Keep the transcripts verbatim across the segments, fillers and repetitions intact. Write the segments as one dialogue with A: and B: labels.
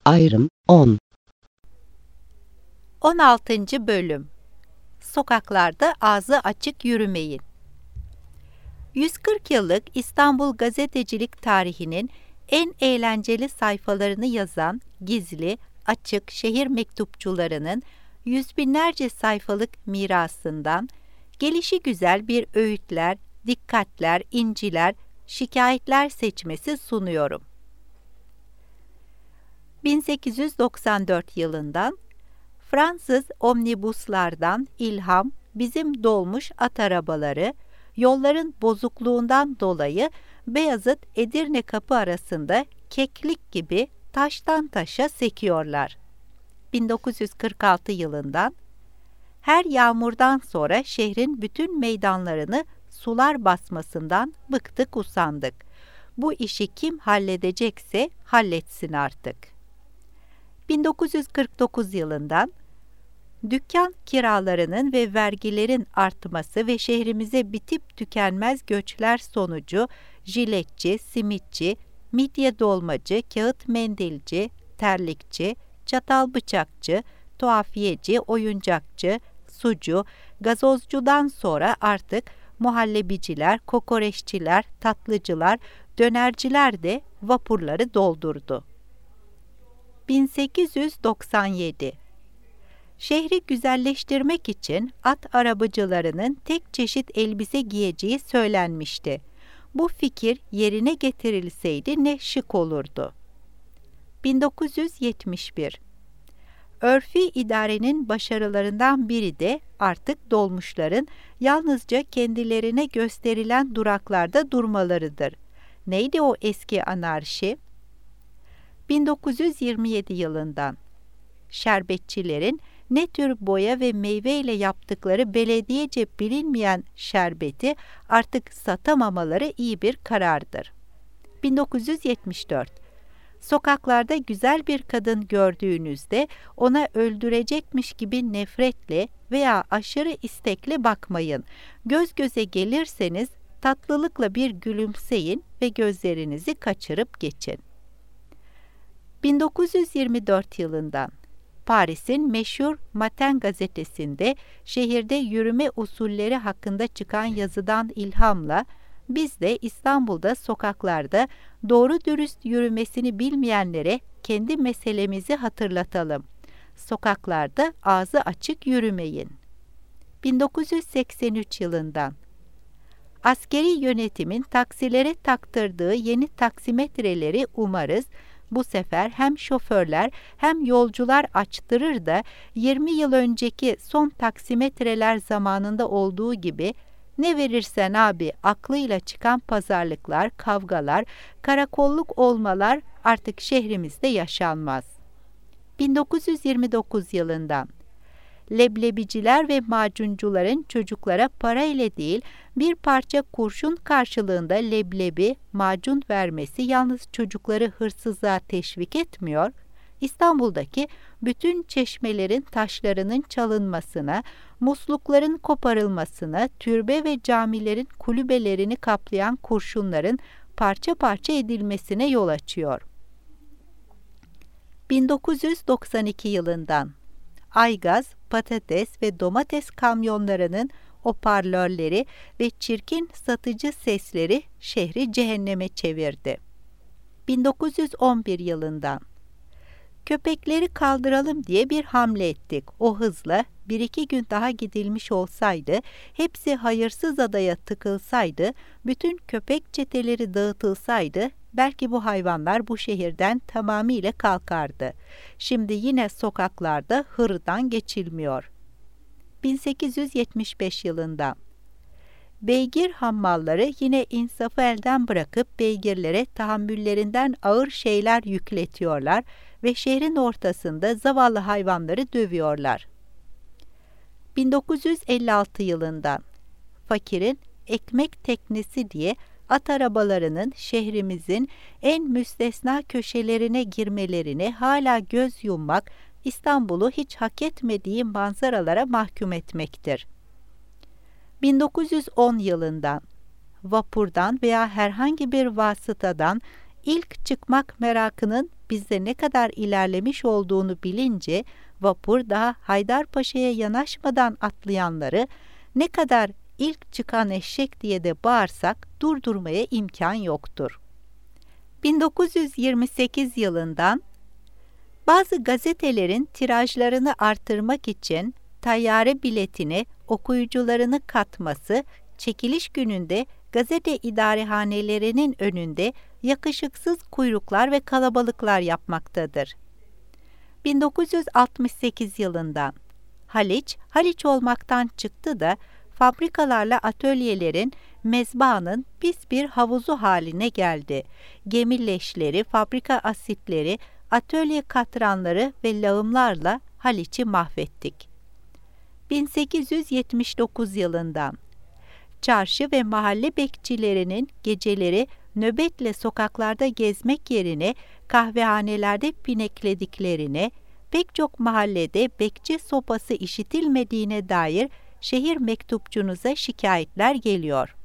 A: Ayrım on.
B: on altıncı. Bölüm. Sokaklarda ağzı açık yürümeyin. yüz kırk yıllık İstanbul gazetecilik tarihinin en eğlenceli sayfalarını yazan gizli, açık şehir mektupçularının yüz binlerce sayfalık mirasından gelişigüzel bir öğütler, dikkatler, inciler, şikayetler seçmesi sunuyorum. bin sekiz yüz doksan dört yılından Fransız omnibuslardan ilham, bizim dolmuş at arabaları, yolların bozukluğundan dolayı Beyazıt-Edirne kapı arasında keklik gibi taştan taşa sekiyorlar. bin dokuz yüz kırk altı yılından her yağmurdan sonra şehrin bütün meydanlarını sular basmasından bıktık usandık. Bu işi kim halledecekse halletsin artık. bin dokuz yüz kırk dokuz yılından dükkan kiralarının ve vergilerin artması ve şehrimize bitip tükenmez göçler sonucu jiletçi, simitçi, midye dolmacı, kağıt mendilci, terlikçi, çatal bıçakçı, tuhafiyeci, oyuncakçı, sucu, gazozcudan sonra artık muhallebiciler, kokoreççiler, tatlıcılar, dönerciler de vapurları doldurdu. bin sekiz yüz doksan yedi. Şehri güzelleştirmek için at arabacılarının tek çeşit elbise giyeceği söylenmişti. Bu fikir yerine getirilseydi ne şık olurdu. bin dokuz yüz yetmiş bir. Örfi idarenin başarılarından biri de artık dolmuşların yalnızca kendilerine gösterilen duraklarda durmalarıdır. Neydi o eski anarşi? bin dokuz yüz yirmi yedi yılından. Şerbetçilerin ne tür boya ve meyveyle yaptıkları belediyece bilinmeyen şerbeti artık satamamaları iyi bir karardır. bin dokuz yüz yetmiş dört. Sokaklarda güzel bir kadın gördüğünüzde ona öldürecekmiş gibi nefretle veya aşırı istekle bakmayın. Göz göze gelirseniz tatlılıkla bir gülümseyin ve gözlerinizi kaçırıp geçin. bin dokuz yüz yirmi dört yılından Paris'in meşhur Matin gazetesinde şehirde yürüme usulleri hakkında çıkan yazıdan ilhamla biz de İstanbul'da sokaklarda doğru dürüst yürümesini bilmeyenlere kendi meselemizi hatırlatalım. Sokaklarda ağzı açık yürümeyin. bin dokuz yüz seksen üç yılından askeri yönetimin taksilere taktırdığı yeni taksimetreleri umarız bu sefer hem şoförler hem yolcular açtırır da yirmi yıl önceki son taksimetreler zamanında olduğu gibi ne verirsen abi aklıyla çıkan pazarlıklar, kavgalar, karakolluk olmalar artık şehrimizde yaşanmaz. bin dokuz yüz yirmi dokuz yılından leblebiciler ve macuncuların çocuklara para ile değil bir parça kurşun karşılığında leblebi, macun vermesi yalnız çocukları hırsızlığa teşvik etmiyor, İstanbul'daki bütün çeşmelerin taşlarının çalınmasına, muslukların koparılmasına, türbe ve camilerin kulübelerini kaplayan kurşunların parça parça edilmesine yol açıyor. bin dokuz yüz doksan iki yılından aygaz, patates ve domates kamyonlarının hoparlörleri ve çirkin satıcı sesleri şehri cehenneme çevirdi. bin dokuz yüz on bir yılından köpekleri kaldıralım diye bir hamle ettik. O hızla bir iki gün daha gidilmiş olsaydı, hepsi hayırsız adaya tıkılsaydı, bütün köpek çeteleri dağıtılsaydı, belki bu hayvanlar bu şehirden tamamıyla kalkardı. Şimdi yine sokaklarda hırdan geçilmiyor. bin sekiz yüz yetmiş beş yılından beygir hammalları yine insafı elden bırakıp beygirlere tahammüllerinden ağır şeyler yükletiyorlar ve şehrin ortasında zavallı hayvanları dövüyorlar. bin dokuz yüz elli altı yılından fakirin ekmek teknesi diye at arabalarının şehrimizin en müstesna köşelerine girmelerine hala göz yummak İstanbul'u hiç hak etmediği manzaralara mahkum etmektir. bin dokuz yüz on yılından vapurdan veya herhangi bir vasıtadan İlk çıkmak merakının bizde ne kadar ilerlemiş olduğunu bilince vapur daha Haydarpaşa'ya yanaşmadan atlayanları ne kadar ilk çıkan eşek diye de bağırsak durdurmaya imkan yoktur. bin dokuz yüz yirmi sekiz yılından bazı gazetelerin tirajlarını artırmak için tayyare biletini okuyucularını katması, çekiliş gününde gazete idarehanelerinin önünde yakışıksız kuyruklar ve kalabalıklar yapmaktadır. bin dokuz yüz altmış sekiz yılından Haliç, Haliç olmaktan çıktı da fabrikalarla atölyelerin mezbahanın pis bir havuzu haline geldi. Gemi leşleri, fabrika asitleri, atölye katranları ve lağımlarla Haliç'i mahvettik. bin sekiz yüz yetmiş dokuz yılından çarşı ve mahalle bekçilerinin geceleri nöbetle sokaklarda gezmek yerine kahvehanelerde pineklediklerine, pek çok mahallede bekçi sopası işitilmediğine dair şehir mektupçunuza şikayetler geliyor.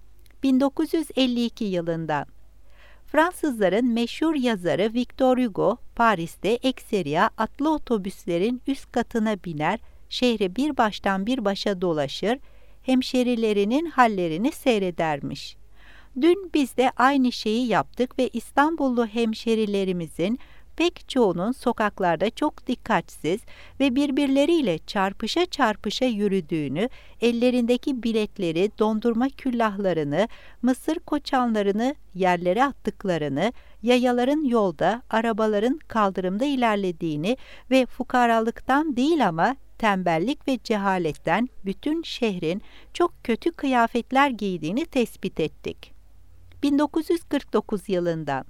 B: bin dokuz yüz elli iki yılından Fransızların meşhur yazarı Victor Hugo, Paris'te ekseriya atlı otobüslerin üst katına biner, şehri bir baştan bir başa dolaşır, hemşerilerinin hallerini seyredermiş. Dün biz de aynı şeyi yaptık ve İstanbullu hemşerilerimizin pek çoğunun sokaklarda çok dikkatsiz ve birbirleriyle çarpışa çarpışa yürüdüğünü, ellerindeki biletleri, dondurma küllahlarını, mısır koçanlarını yerlere attıklarını, yayaların yolda, arabaların kaldırımda ilerlediğini ve fukaralıktan değil ama tembellik ve cehaletten bütün şehrin çok kötü kıyafetler giydiğini tespit ettik. bin dokuz yüz kırk dokuz yılından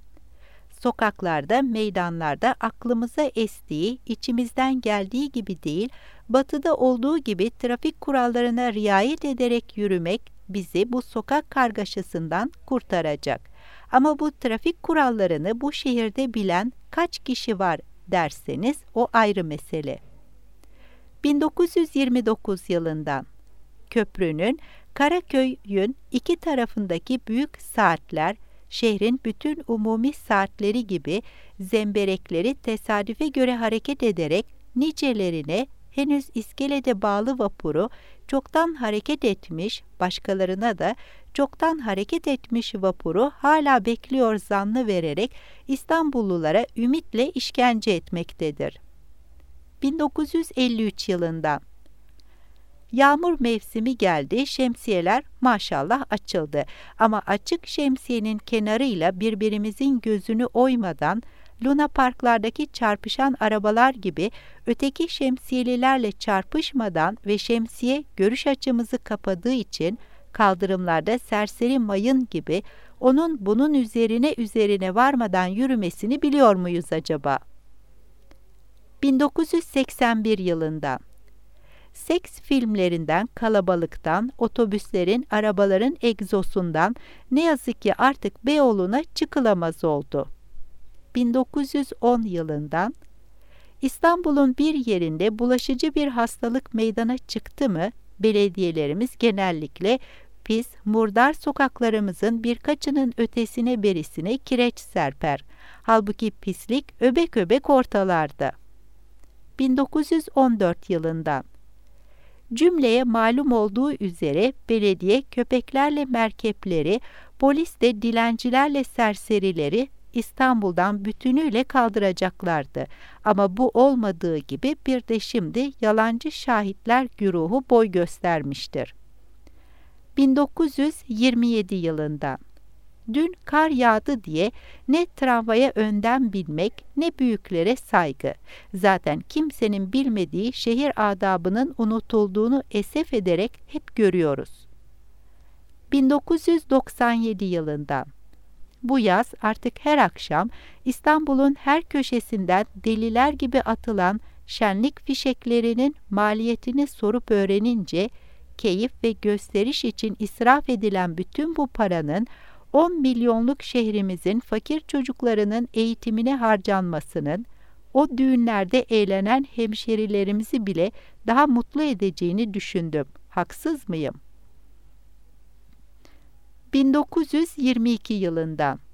B: sokaklarda, meydanlarda aklımıza estiği, içimizden geldiği gibi değil, batıda olduğu gibi trafik kurallarına riayet ederek yürümek bizi bu sokak kargaşasından kurtaracak. Ama bu trafik kurallarını bu şehirde bilen kaç kişi var derseniz o ayrı mesele. bin dokuz yüz yirmi dokuz yılından köprünün Karaköy'ün iki tarafındaki büyük saatler, şehrin bütün umumi saatleri gibi zemberekleri tesadüfe göre hareket ederek nicelerine henüz iskelede bağlı vapuru çoktan hareket etmiş, başkalarına da çoktan hareket etmiş vapuru hala bekliyor zannı vererek İstanbullulara ümitle işkence etmektedir. bin dokuz yüz elli üç yılından yağmur mevsimi geldi, şemsiyeler maşallah açıldı. Ama açık şemsiyenin kenarıyla birbirimizin gözünü oymadan, Luna Parklardaki çarpışan arabalar gibi öteki şemsiyelilerle çarpışmadan ve şemsiye görüş açımızı kapadığı için kaldırımlarda serseri mayın gibi onun bunun üzerine üzerine varmadan yürümesini biliyor muyuz acaba? bin dokuz yüz seksen bir yılından seks filmlerinden, kalabalıktan, otobüslerin, arabaların egzosundan ne yazık ki artık Beyoğlu'na çıkılamaz oldu. bin dokuz yüz on yılından İstanbul'un bir yerinde bulaşıcı bir hastalık meydana çıktı mı, belediyelerimiz genellikle pis, murdar sokaklarımızın birkaçının ötesine berisine kireç serper. Halbuki pislik öbek öbek ortalarda. bin dokuz yüz on dört yılından cümleye malum olduğu üzere belediye köpeklerle merkepleri, polis de dilencilerle serserileri İstanbul'dan bütünüyle kaldıracaklardı. Ama bu olmadığı gibi bir de şimdi yalancı şahitler güruhu boy göstermiştir. bin dokuz yüz yirmi yedi yılından dün kar yağdı diye ne tramvaya önden binmek ne büyüklere saygı. Zaten kimsenin bilmediği şehir adabının unutulduğunu esef ederek hep görüyoruz. bin dokuz yüz doksan yedi yılından bu yaz artık her akşam İstanbul'un her köşesinden deliler gibi atılan şenlik fişeklerinin maliyetini sorup öğrenince keyif ve gösteriş için israf edilen bütün bu paranın on milyonluk şehrimizin fakir çocuklarının eğitimine harcanmasının, o düğünlerde eğlenen hemşerilerimizi bile daha mutlu edeceğini düşündüm. Haksız mıyım? bin dokuz yüz yirmi iki yılından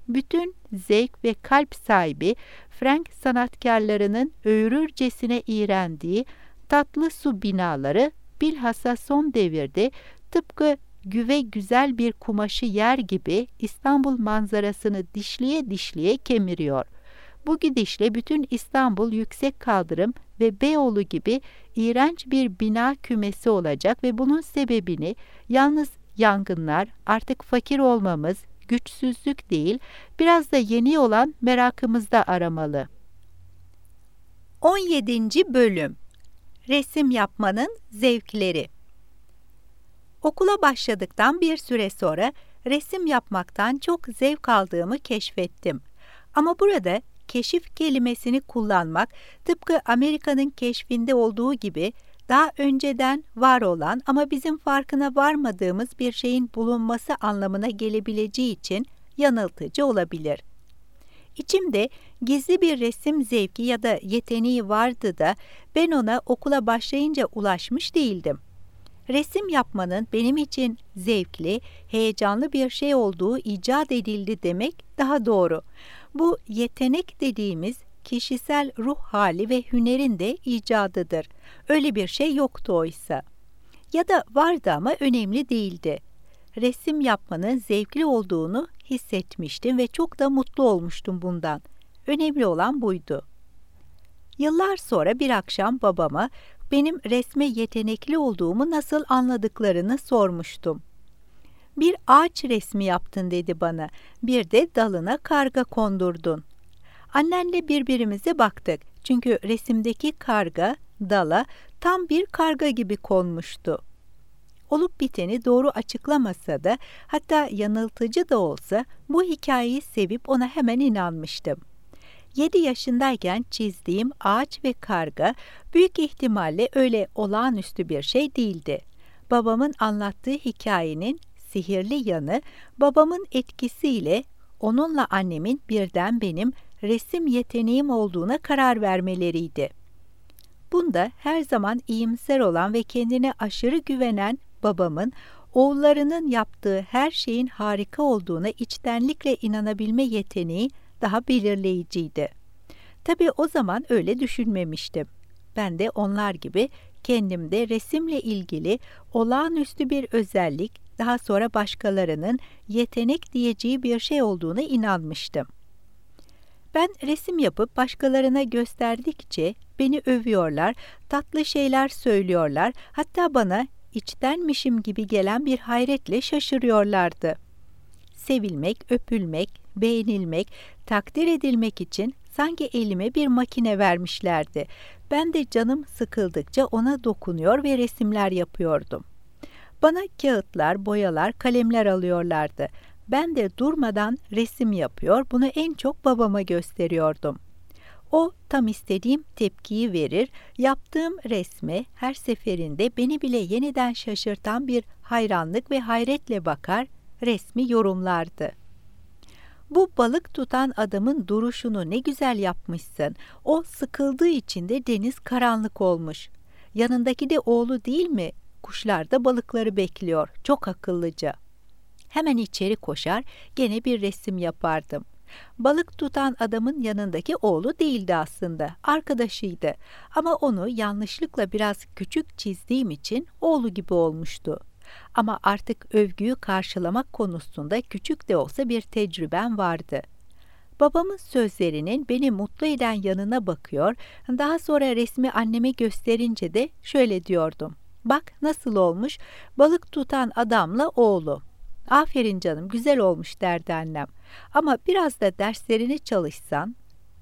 B: bütün zevk ve kalp sahibi Frank sanatkarlarının öğürürcesine iğrendiği tatlı su binaları bilhassa son devirde tıpkı güve güzel bir kumaşı yer gibi İstanbul manzarasını dişliye dişliye kemiriyor. Bu gidişle bütün İstanbul yüksek kaldırım ve Beyoğlu gibi iğrenç bir bina kümesi olacak ve bunun sebebini yalnız yangınlar, artık fakir olmamız, güçsüzlük değil, biraz da yeni olan merakımızda aramalı. on yedinci Bölüm Resim yapmanın zevkleri. Okula başladıktan bir süre sonra resim yapmaktan çok zevk aldığımı keşfettim. Ama burada keşif kelimesini kullanmak tıpkı Amerika'nın keşfinde olduğu gibi daha önceden var olan ama bizim farkına varmadığımız bir şeyin bulunması anlamına gelebileceği için yanıltıcı olabilir. İçimde gizli bir resim zevki ya da yeteneği vardı da ben ona okula başlayınca ulaşmış değildim. Resim yapmanın benim için zevkli, heyecanlı bir şey olduğu icat edildi demek daha doğru. Bu yetenek dediğimiz kişisel ruh hali ve hünerin de icadıdır. Öyle bir şey yoktu oysa. Ya da vardı ama önemli değildi. Resim yapmanın zevkli olduğunu hissetmiştim ve çok da mutlu olmuştum bundan. Önemli olan buydu. Yıllar sonra bir akşam babama benim resme yetenekli olduğumu nasıl anladıklarını sormuştum. Bir ağaç resmi yaptın dedi bana, bir de dalına karga kondurdun. Annenle birbirimize baktık çünkü resimdeki karga dala tam bir karga gibi konmuştu. Olup biteni doğru açıklamasa da hatta yanıltıcı da olsa bu hikayeyi sevip ona hemen inanmıştım. Yedi yaşındayken çizdiğim ağaç ve karga büyük ihtimalle öyle olağanüstü bir şey değildi. Babamın anlattığı hikayenin sihirli yanı babamın etkisiyle onunla annemin birden benim resim yeteneğim olduğuna karar vermeleriydi. Bunda her zaman iyimser olan ve kendine aşırı güvenen babamın oğullarının yaptığı her şeyin harika olduğuna içtenlikle inanabilme yeteneği daha belirleyiciydi. Tabii o zaman öyle düşünmemiştim. Ben de onlar gibi kendimde resimle ilgili olağanüstü bir özellik, daha sonra başkalarının yetenek diyeceği bir şey olduğuna inanmıştım. Ben resim yapıp başkalarına gösterdikçe beni övüyorlar, tatlı şeyler söylüyorlar, hatta bana içtenmişim gibi gelen bir hayretle şaşırıyorlardı. Sevilmek, öpülmek, beğenilmek, takdir edilmek için sanki elime bir makine vermişlerdi. Ben de canım sıkıldıkça ona dokunuyor ve resimler yapıyordum. Bana kağıtlar, boyalar, kalemler alıyorlardı. Ben de durmadan resim yapıyor, bunu en çok babama gösteriyordum. O tam istediğim tepkiyi verir, yaptığım resme her seferinde beni bile yeniden şaşırtan bir hayranlık ve hayretle bakar, resmi yorumlardı. Bu balık tutan adamın duruşunu ne güzel yapmışsın, o sıkıldığı için de deniz karanlık olmuş. Yanındaki de oğlu değil mi? Kuşlar da balıkları bekliyor, çok akıllıca. Hemen içeri koşar, gene bir resim yapardım. Balık tutan adamın yanındaki oğlu değildi aslında, arkadaşıydı. Ama onu yanlışlıkla biraz küçük çizdiğim için oğlu gibi olmuştu. Ama artık övgüyü karşılamak konusunda küçük de olsa bir tecrübem vardı. Babamın sözlerinin beni mutlu eden yanına bakıyor, daha sonra resmi anneme gösterince de şöyle diyordum. Bak nasıl olmuş, balık tutan adamla oğlu. Aferin canım, güzel olmuş derdi annem. Ama biraz da derslerini çalışsan.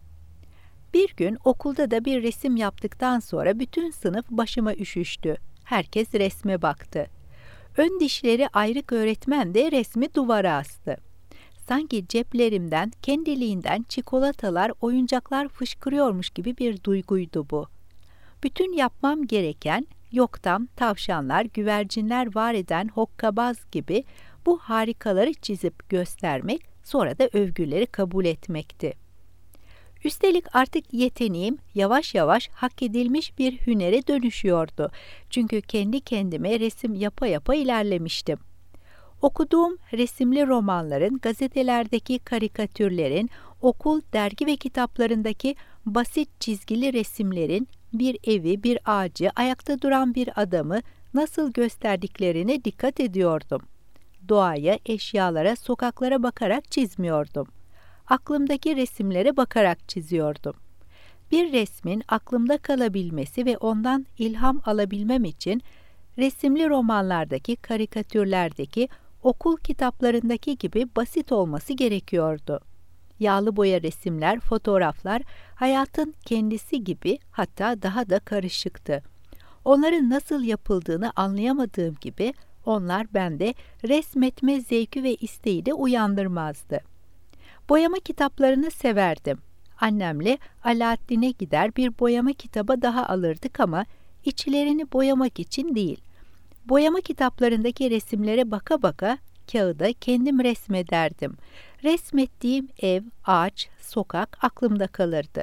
B: Bir gün okulda da bir resim yaptıktan sonra bütün sınıf başıma üşüştü. Herkes resme baktı. Ön dişleri ayrık öğretmen de resmi duvara astı. Sanki ceplerimden kendiliğinden çikolatalar, oyuncaklar fışkırıyormuş gibi bir duyguydu bu. Bütün yapmam gereken yoktan tavşanlar, güvercinler var eden hokkabaz gibi bu harikaları çizip göstermek, sonra da övgüleri kabul etmekti. Üstelik artık yeteneğim yavaş yavaş hak edilmiş bir hünere dönüşüyordu. Çünkü kendi kendime resim yapa yapa ilerlemiştim. Okuduğum resimli romanların, gazetelerdeki karikatürlerin, okul, dergi ve kitaplarındaki basit çizgili resimlerin bir evi, bir ağacı, ayakta duran bir adamı nasıl gösterdiklerine dikkat ediyordum. Doğaya, eşyalara, sokaklara bakarak çizmiyordum. Aklımdaki resimlere bakarak çiziyordum. Bir resmin aklımda kalabilmesi ve ondan ilham alabilmem için resimli romanlardaki, karikatürlerdeki, okul kitaplarındaki gibi basit olması gerekiyordu. Yağlı boya resimler, fotoğraflar hayatın kendisi gibi, hatta daha da karışıktı. Onların nasıl yapıldığını anlayamadığım gibi onlar bende resmetme zevki ve isteği de uyandırmazdı. Boyama kitaplarını severdim. Annemle Alaaddin'e gider bir boyama kitabı daha alırdık ama içlerini boyamak için değil. Boyama kitaplarındaki resimlere baka baka kağıda kendim resmederdim. Resmettiğim ev, ağaç, sokak aklımda kalırdı.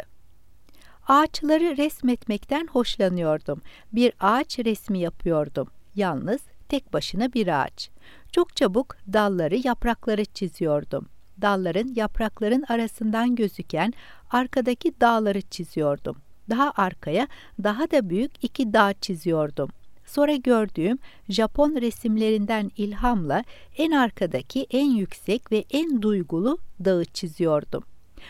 B: Ağaçları resmetmekten hoşlanıyordum. Bir ağaç resmi yapıyordum. Yalnız tek başına bir ağaç. Çok çabuk dalları, yaprakları çiziyordum. Dalların, yaprakların arasından gözüken arkadaki dağları çiziyordum. Daha arkaya daha da büyük iki dağ çiziyordum. Sonra gördüğüm Japon resimlerinden ilhamla en arkadaki en yüksek ve en duygulu dağı çiziyordum.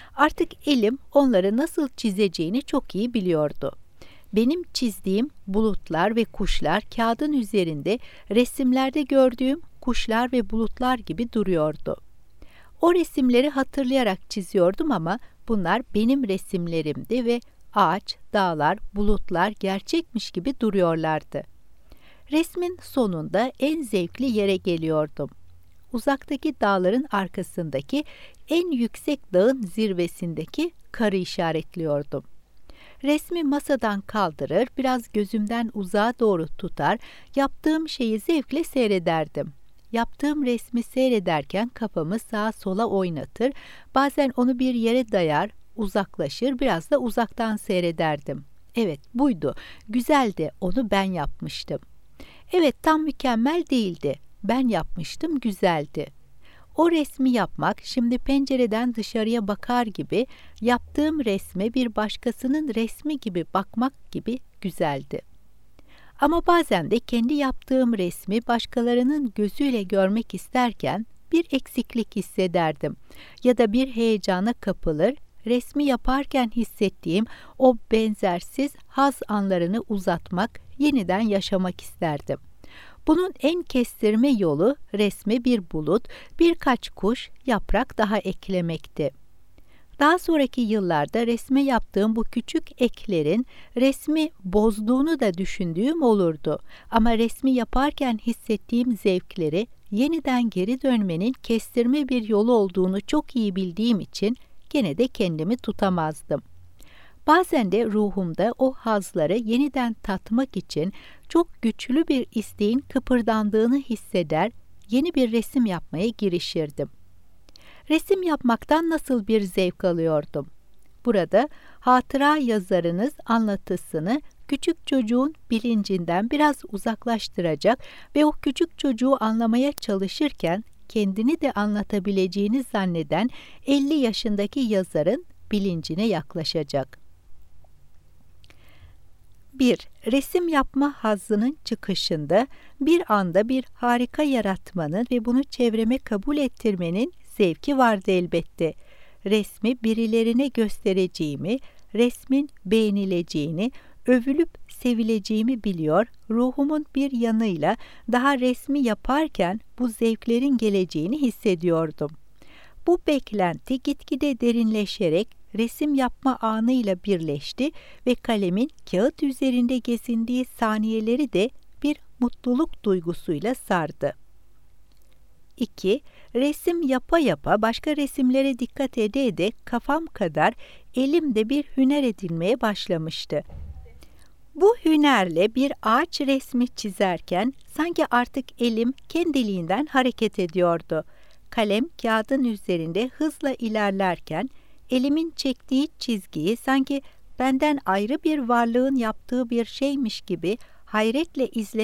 B: Artık elim onları nasıl çizeceğini çok iyi biliyordu. Benim çizdiğim bulutlar ve kuşlar kağıdın üzerinde resimlerde gördüğüm kuşlar ve bulutlar gibi duruyordu. O resimleri hatırlayarak çiziyordum ama bunlar benim resimlerimdi ve ağaç, dağlar, bulutlar gerçekmiş gibi duruyorlardı. Resmin sonunda en zevkli yere geliyordum. Uzaktaki dağların arkasındaki en yüksek dağın zirvesindeki karı işaretliyordum. Resmi masadan kaldırır, biraz gözümden uzağa doğru tutar, yaptığım şeyi zevkle seyrederdim. Yaptığım resmi seyrederken kafamı sağa sola oynatır, bazen onu bir yere dayar, uzaklaşır, biraz da uzaktan seyrederdim. Evet, buydu, güzeldi, onu ben yapmıştım. Evet, tam mükemmel değildi, ben yapmıştım, güzeldi. O resmi yapmak, şimdi pencereden dışarıya bakar gibi, yaptığım resme bir başkasının resmi gibi bakmak gibi güzeldi. Ama bazen de kendi yaptığım resmi başkalarının gözüyle görmek isterken bir eksiklik hissederdim ya da bir heyecana kapılır, resmi yaparken hissettiğim o benzersiz haz anlarını uzatmak, yeniden yaşamak isterdim. Bunun en kestirme yolu resme bir bulut, birkaç kuş, yaprak daha eklemekti. Daha sonraki yıllarda resme yaptığım bu küçük eklerin resmi bozduğunu da düşündüğüm olurdu. Ama resmi yaparken hissettiğim zevkleri yeniden geri dönmenin kestirme bir yolu olduğunu çok iyi bildiğim için gene de kendimi tutamazdım. Bazen de ruhumda o hazları yeniden tatmak için çok güçlü bir isteğin kıpırdandığını hisseder, yeni bir resim yapmaya girişirdim. Resim yapmaktan nasıl bir zevk alıyordum? Burada hatıra yazarınız anlatısını küçük çocuğun bilincinden biraz uzaklaştıracak ve o küçük çocuğu anlamaya çalışırken kendini de anlatabileceğini zanneden elli yaşındaki yazarın bilincine yaklaşacak. bir. Resim yapma hazzının çıkışında bir anda bir harika yaratmanın ve bunu çevreme kabul ettirmenin zevki vardı elbette. Resmi birilerine göstereceğimi, resmin beğenileceğini, övülüp sevileceğimi biliyor, ruhumun bir yanıyla daha resmi yaparken bu zevklerin geleceğini hissediyordum. Bu beklenti gitgide derinleşerek resim yapma anıyla birleşti ve kalemin kağıt üzerinde gezindiği saniyeleri de bir mutluluk duygusuyla sardı. iki. Resim yapa yapa başka resimlere dikkat ede ede kafam kadar elimde bir hüner edinmeye başlamıştı. Bu hünerle bir ağaç resmi çizerken sanki artık elim kendiliğinden hareket ediyordu. Kalem kağıdın üzerinde hızla ilerlerken elimin çektiği çizgiyi sanki benden ayrı bir varlığın yaptığı bir şeymiş gibi hayretle izlemek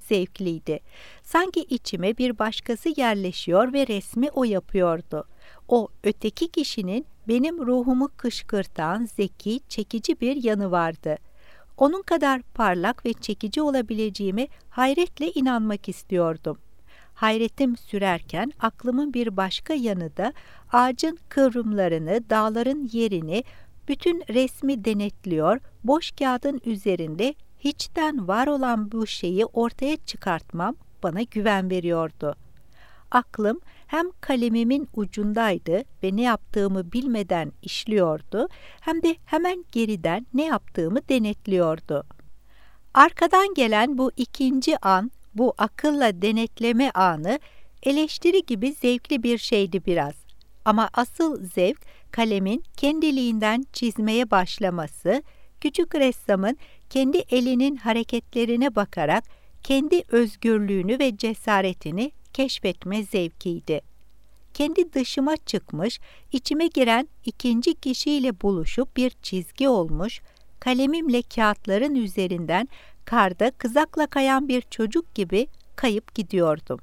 B: zevkliydi. Sanki içime bir başkası yerleşiyor ve resmi o yapıyordu. O öteki kişinin benim ruhumu kışkırtan, zeki, çekici bir yanı vardı. Onun kadar parlak ve çekici olabileceğime hayretle inanmak istiyordum. Hayretim sürerken aklımın bir başka yanı da ağacın kıvrımlarını, dağların yerini, bütün resmi denetliyor, boş kağıdın üzerinde hiçten var olan bu şeyi ortaya çıkartmam bana güven veriyordu. Aklım hem kalemimin ucundaydı ve ne yaptığımı bilmeden işliyordu, hem de hemen geriden ne yaptığımı denetliyordu. Arkadan gelen bu ikinci an, bu akılla denetleme anı, eleştiri gibi zevkli bir şeydi biraz. Ama asıl zevk, kalemin kendiliğinden çizmeye başlaması, küçük ressamın kendi elinin hareketlerine bakarak kendi özgürlüğünü ve cesaretini keşfetme zevkiydi. Kendi dışıma çıkmış, içime giren ikinci kişiyle buluşup bir çizgi olmuş, kalemimle kağıtların üzerinden karda kızakla kayan bir çocuk gibi kayıp gidiyordum.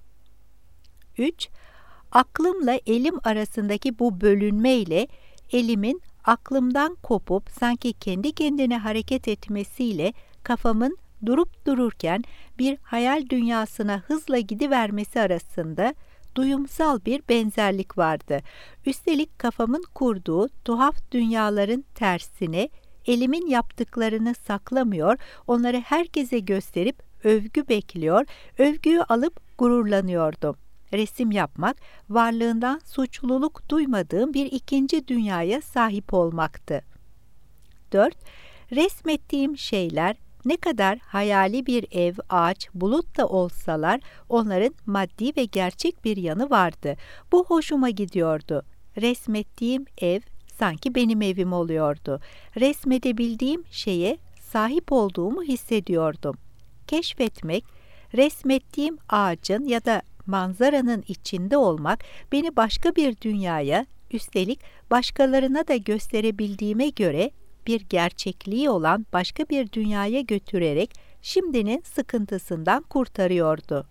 B: üç. Aklımla elim arasındaki bu bölünmeyle elimin aklımdan kopup sanki kendi kendine hareket etmesiyle kafamın durup dururken bir hayal dünyasına hızla gidivermesi arasında duyumsal bir benzerlik vardı. Üstelik kafamın kurduğu tuhaf dünyaların tersine elimin yaptıklarını saklamıyor, onları herkese gösterip övgü bekliyor, övgüyü alıp gururlanıyordum. Resim yapmak, varlığından suçluluk duymadığım bir ikinci dünyaya sahip olmaktı. dört. Resmettiğim şeyler ne kadar hayali bir ev, ağaç, bulut da olsalar onların maddi ve gerçek bir yanı vardı. Bu hoşuma gidiyordu. Resmettiğim ev sanki benim evim oluyordu. Resmedebildiğim şeye sahip olduğumu hissediyordum. Keşfetmek, resmettiğim ağacın ya da manzaranın içinde olmak beni başka bir dünyaya, üstelik başkalarına da gösterebildiğime göre bir gerçekliği olan başka bir dünyaya götürerek şimdinin sıkıntısından kurtarıyordu.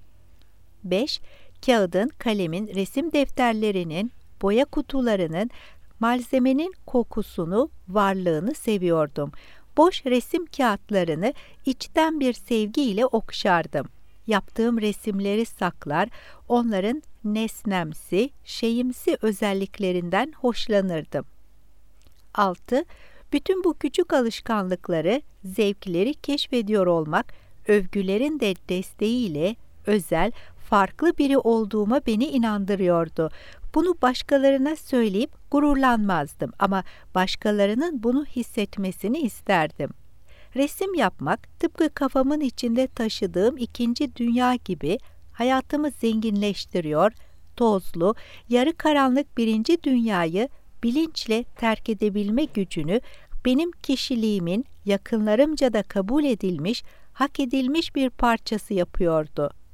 B: beş. Kağıdın, kalemin, resim defterlerinin, boya kutularının, malzemenin kokusunu, varlığını seviyordum. Boş resim kağıtlarını içten bir sevgiyle okşardım. Yaptığım resimleri saklar, onların nesnemsi, şeyimsi özelliklerinden hoşlanırdım. altı. Bütün bu küçük alışkanlıkları, zevkleri keşfediyor olmak, övgülerin de desteğiyle özel, farklı biri olduğuma beni inandırıyordu. Bunu başkalarına söyleyip gururlanmazdım ama başkalarının bunu hissetmesini isterdim. Resim yapmak tıpkı kafamın içinde taşıdığım ikinci dünya gibi hayatımı zenginleştiriyor, tozlu, yarı karanlık birinci dünyayı bilinçle terk edebilme gücünü benim kişiliğimin yakınlarımca da kabul edilmiş, hak edilmiş bir parçası yapıyordu.